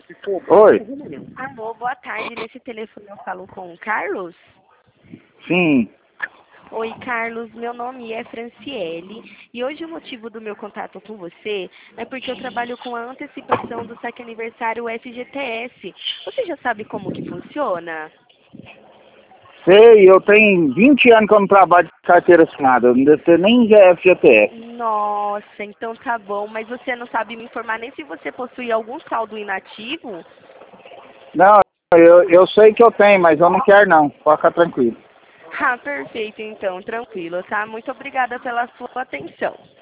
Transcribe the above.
Oi, Alô, boa tarde. Nesse telefone eu falo com o Carlos? sim. Oi, Carlos. Meu nome é Franciele e hoje o motivo do meu contato com você é porque eu trabalho com a antecipação do saque aniversário FGTS. Você já sabe como que funciona? Sei, eu tenho 20 anos que eu não trabalho de carteira assinada. Eu não devo ter nem FGTS. Nossa, então tá bom. Mas você não sabe me informar nem se você possui algum saldo inativo? Não, eu sei que eu tenho, mas eu não quero não. Pode ficar tranquilo. Ah, perfeito, então, tranquilo, tá? Muito obrigada pela sua atenção.